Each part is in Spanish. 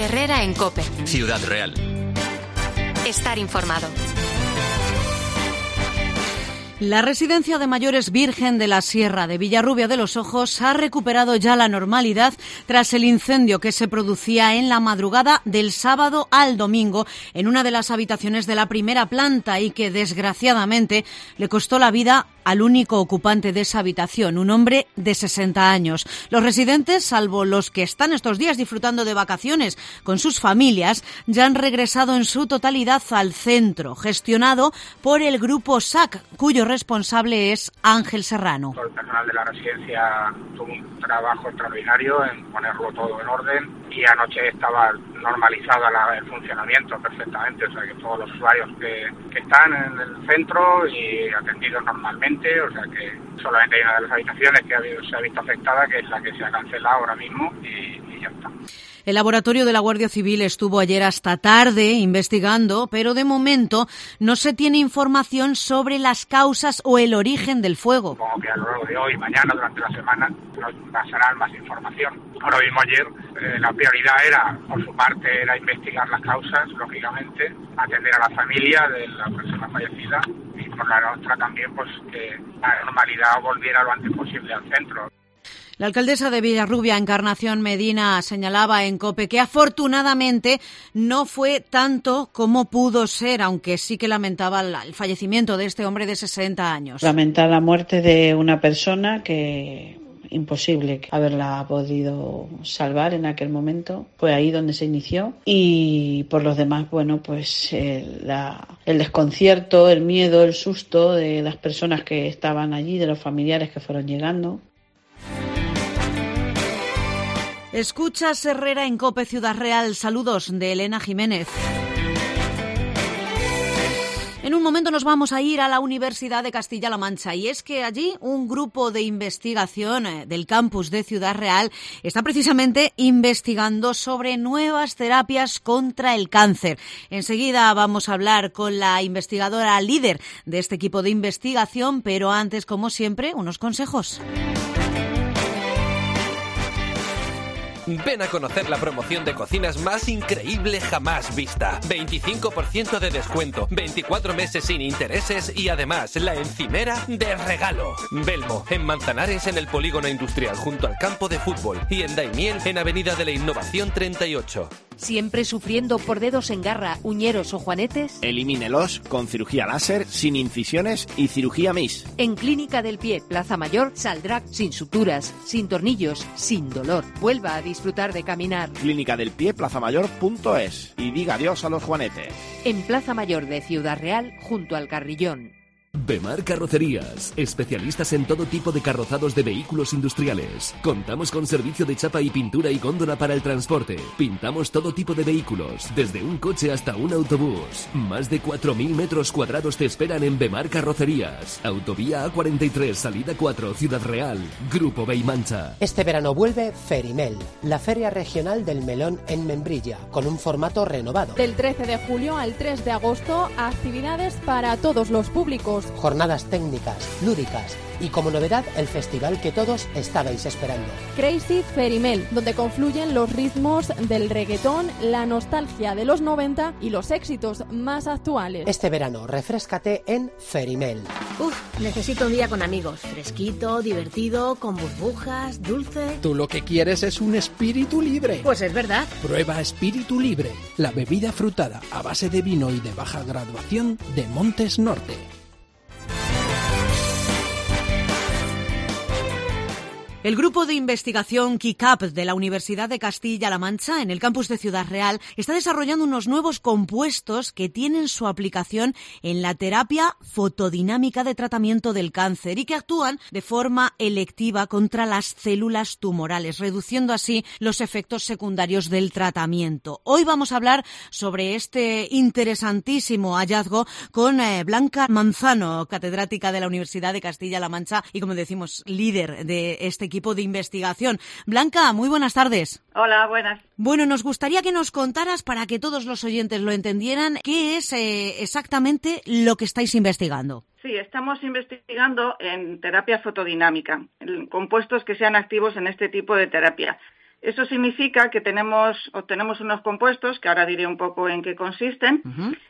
Herrera en COPE. Ciudad Real. Estar informado. La residencia de mayores Virgen de la Sierra de Villarrubia de los Ojos ha recuperado ya la normalidad tras el incendio que se producía en la madrugada del sábado al domingo en una de las habitaciones de la primera planta y que desgraciadamente le costó la vida al único ocupante de esa habitación, un hombre de 60 años. Los residentes, salvo los que están estos días disfrutando de vacaciones con sus familias, ya han regresado en su totalidad al centro, gestionado por el grupo SAC, cuyo responsable es Ángel Serrano. El personal de la residencia tuvo un trabajo extraordinario en ponerlo todo en orden y anoche estaba normalizado el funcionamiento perfectamente, o sea que todos los usuarios que están en el centro y atendidos normalmente, o sea que solamente hay una de las habitaciones que se ha visto afectada, que es la que se ha cancelado ahora mismo y ya está. El laboratorio de la Guardia Civil estuvo ayer hasta tarde investigando, pero de momento no se tiene información sobre las causas o el origen del fuego. Supongo que a lo largo de hoy, mañana, durante la semana, nos pasarán más información. Ahora mismo ayer la prioridad era, por su parte, era investigar las causas, lógicamente, atender a la familia de la persona fallecida y por la nuestra también, pues que la normalidad volviera lo antes posible al centro. La alcaldesa de Villarrubia, Encarnación Medina, señalaba en COPE que afortunadamente no fue tanto como pudo ser, aunque sí que lamentaba el fallecimiento de este hombre de 60 años. Lamenta la muerte de una persona que imposible haberla podido salvar en aquel momento. Fue ahí donde se inició y por los demás, bueno, pues el desconcierto, el miedo, el susto de las personas que estaban allí, de los familiares que fueron llegando. Escuchas Herrera en COPE Ciudad Real. Saludos de Elena Jiménez. En un momento nos vamos a ir a la Universidad de Castilla-La Mancha y es que allí un grupo de investigación del campus de Ciudad Real está precisamente investigando sobre nuevas terapias contra el cáncer. Enseguida vamos a hablar con la investigadora líder de este equipo de investigación, pero antes, como siempre, unos consejos. Ven a conocer la promoción de cocinas más increíble jamás vista. 25% de descuento, 24 meses sin intereses y además la encimera de regalo. Belmo, en Manzanares, en el Polígono Industrial, junto al campo de fútbol. Y en Daimiel, en Avenida de la Innovación 38. ¿Siempre sufriendo por dedos en garra, uñeros o juanetes? Elimínelos con cirugía láser, sin incisiones y cirugía MIS. En Clínica del Pie, Plaza Mayor, saldrá sin suturas, sin tornillos, sin dolor. Vuelva a disfrutar de caminar. Clínica del Pie, plazamayor.es. Y diga adiós a los juanetes. En Plaza Mayor de Ciudad Real, junto al Carrillón. Bemar Carrocerías, especialistas en todo tipo de carrozados de vehículos industriales. Contamos con servicio de chapa y pintura y góndola para el transporte. Pintamos todo tipo de vehículos, desde un coche hasta un autobús. Más de 4.000 metros cuadrados te esperan en Bemar Carrocerías. Autovía A43, salida 4, Ciudad Real. Grupo Beimancha. Este verano vuelve Ferimel, la feria regional del melón en Membrilla, con un formato renovado. Del 13 de julio al 3 de agosto, actividades para todos los públicos. Jornadas técnicas, lúdicas y como novedad el festival que todos estabais esperando. Crazy Ferimel, donde confluyen los ritmos del reggaetón, la nostalgia de los 90 y los éxitos más actuales. Este verano refréscate en Ferimel. Necesito un día con amigos, fresquito, divertido, con burbujas, dulce. Tú lo que quieres es un espíritu libre. Pues es verdad. Prueba Espíritu Libre, la bebida frutada a base de vino y de baja graduación de Montes Norte. El grupo de investigación KICAP de la Universidad de Castilla-La Mancha, en el campus de Ciudad Real, está desarrollando unos nuevos compuestos que tienen su aplicación en la terapia fotodinámica de tratamiento del cáncer y que actúan de forma electiva contra las células tumorales, reduciendo así los efectos secundarios del tratamiento. Hoy vamos a hablar sobre este interesantísimo hallazgo con Blanca Manzano, catedrática de la Universidad de Castilla-La Mancha y, como decimos, líder de este equipo de investigación. Blanca, muy buenas tardes. Hola, buenas. Bueno, nos gustaría que nos contaras, para que todos los oyentes lo entendieran, qué es exactamente lo que estáis investigando. Sí, estamos investigando en terapia fotodinámica, en compuestos que sean activos en este tipo de terapia. Eso significa que obtenemos unos compuestos, que ahora diré un poco en qué consisten,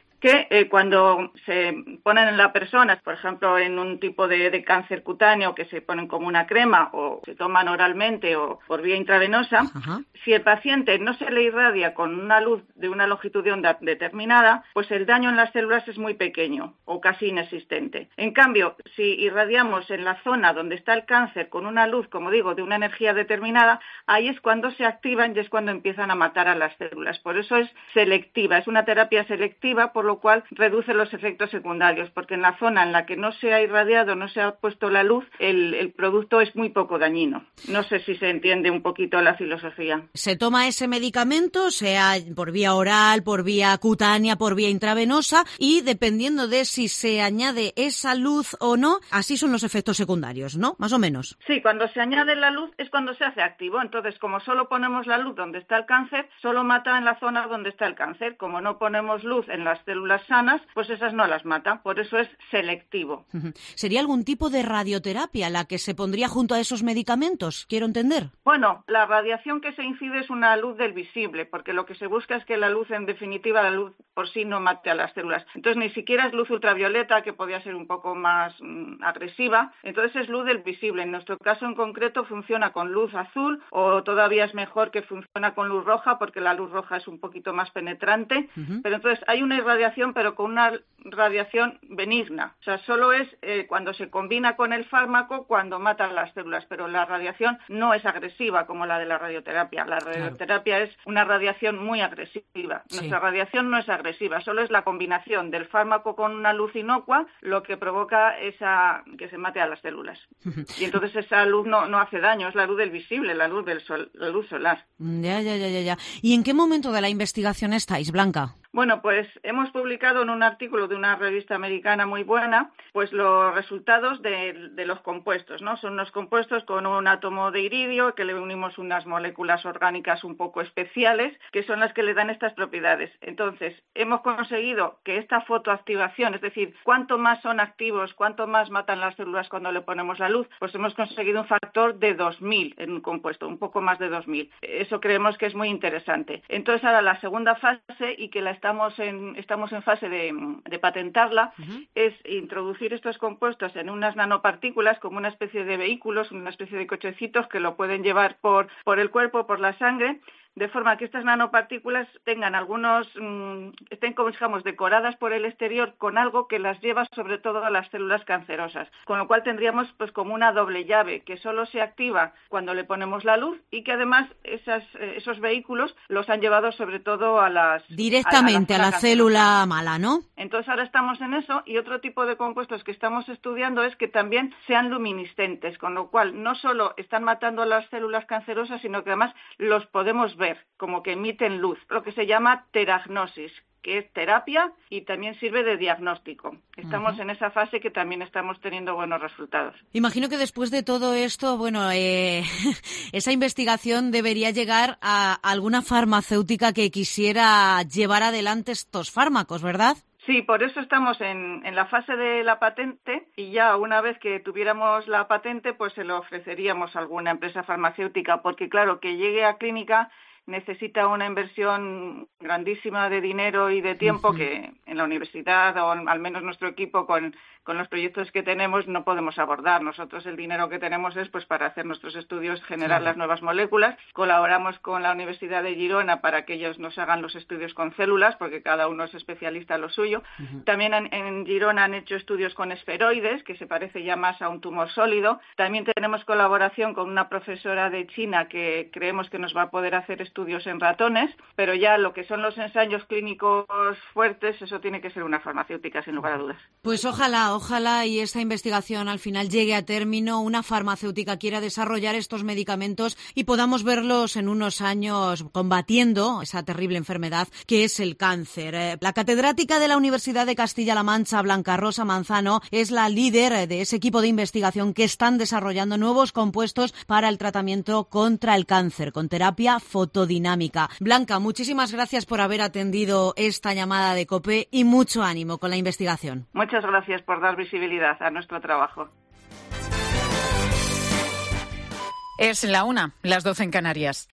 que cuando se ponen en la persona, por ejemplo, en un tipo de cáncer cutáneo, que se ponen como una crema o se toman oralmente o por vía intravenosa, si el paciente no se le irradia con una luz de una longitud de onda determinada, pues el daño en las células es muy pequeño o casi inexistente. En cambio, si irradiamos en la zona donde está el cáncer con una luz, como digo, de una energía determinada, ahí es cuando se activan y es cuando empiezan a matar a las células. Por eso es selectiva, es una terapia selectiva, por lo cual reduce los efectos secundarios, porque en la zona en la que no se ha irradiado, no se ha puesto la luz, el producto es muy poco dañino. No sé si se entiende un poquito la filosofía. Se toma ese medicamento, sea por vía oral, por vía cutánea, por vía intravenosa, y dependiendo de si se añade esa luz o no, así son los efectos secundarios, ¿no? Más o menos. Sí, cuando se añade la luz es cuando se hace activo. Entonces, como solo ponemos la luz donde está el cáncer, solo mata en la zona donde está el cáncer. Como no ponemos luz en las células sanas, pues esas no las mata. Por eso es selectivo. ¿Sería algún tipo de radioterapia la que se pondría junto a esos medicamentos? Quiero entender. Bueno, la radiación que se incide es una luz del visible, porque lo que se busca es que la luz, en definitiva, la luz por sí no mate a las células. Entonces, ni siquiera es luz ultravioleta, que podría ser un poco más agresiva. Entonces, es luz del visible. En nuestro caso en concreto funciona con luz azul, o todavía es mejor que funciona con luz roja, porque la luz roja es un poquito más penetrante. Pero entonces hay una irradiación, pero con una radiación benigna. O sea, solo es cuando se combina con el fármaco cuando matan las células, pero la radiación no es agresiva como la de la radioterapia. La radioterapia es una radiación muy agresiva. Nuestra radiación no es agresiva, solo es la combinación del fármaco con una luz inocua lo que provoca que se mate a las células. Y entonces esa luz no hace daño, es la luz del visible, la luz del sol, la luz solar. Ya. ¿Y en qué momento de la investigación estáis, Blanca? Bueno, pues hemos publicado en un artículo de una revista americana muy buena, pues los resultados de los compuestos, ¿no? Son unos compuestos con un átomo de iridio que le unimos unas moléculas orgánicas un poco especiales, que son las que le dan estas propiedades. Entonces, hemos conseguido que esta fotoactivación, es decir, cuánto más son activos, cuánto más matan las células cuando le ponemos la luz, pues hemos conseguido un factor de 2000 en un compuesto, un poco más de 2000. Eso creemos que es muy interesante. Entonces, ahora la segunda fase, y que estamos en fase de patentarla, es introducir estos compuestos en unas nanopartículas como una especie de vehículos, una especie de cochecitos que lo pueden llevar por el cuerpo, por la sangre, de forma que estas nanopartículas tengan estén, como digamos, decoradas por el exterior con algo que las lleva sobre todo a las células cancerosas, con lo cual tendríamos pues como una doble llave que solo se activa cuando le ponemos la luz y que además esos vehículos los han llevado sobre todo directamente a la célula mala, ¿no? Entonces ahora estamos en eso, y otro tipo de compuestos que estamos estudiando es que también sean luminiscentes, con lo cual no solo están matando a las células cancerosas, sino que además los podemos ver, como que emiten luz, lo que se llama teragnosis, que es terapia y también sirve de diagnóstico. Estamos en esa fase que también estamos teniendo buenos resultados. Imagino que después de todo esto, esa investigación debería llegar a alguna farmacéutica que quisiera llevar adelante estos fármacos, ¿verdad? Sí, por eso estamos en la fase de la patente, y ya una vez que tuviéramos la patente, pues se lo ofreceríamos a alguna empresa farmacéutica, porque claro, que llegue a clínica necesita una inversión grandísima de dinero y de tiempo que en la universidad, o al menos nuestro equipo con los proyectos que tenemos, no podemos abordar. Nosotros el dinero que tenemos es pues para hacer nuestros estudios, generar las nuevas moléculas. Colaboramos con la Universidad de Girona para que ellos nos hagan los estudios con células, porque cada uno es especialista en lo suyo. También en Girona han hecho estudios con esferoides, que se parece ya más a un tumor sólido. También tenemos colaboración con una profesora de China que creemos que nos va a poder hacer estudios en ratones, pero ya lo que son los ensayos clínicos fuertes, eso tiene que ser una farmacéutica, sin lugar a dudas. Pues ojalá y esta investigación al final llegue a término, una farmacéutica quiera desarrollar estos medicamentos y podamos verlos en unos años combatiendo esa terrible enfermedad que es el cáncer. La catedrática de la Universidad de Castilla-La Mancha, Blanca Rosa Manzano, es la líder de ese equipo de investigación que están desarrollando nuevos compuestos para el tratamiento contra el cáncer con terapia fotodinámica. Blanca, muchísimas gracias por haber atendido esta llamada de COPE y mucho ánimo con la investigación. Muchas gracias por dar visibilidad a nuestro trabajo. Es la 1, las 12 en Canarias.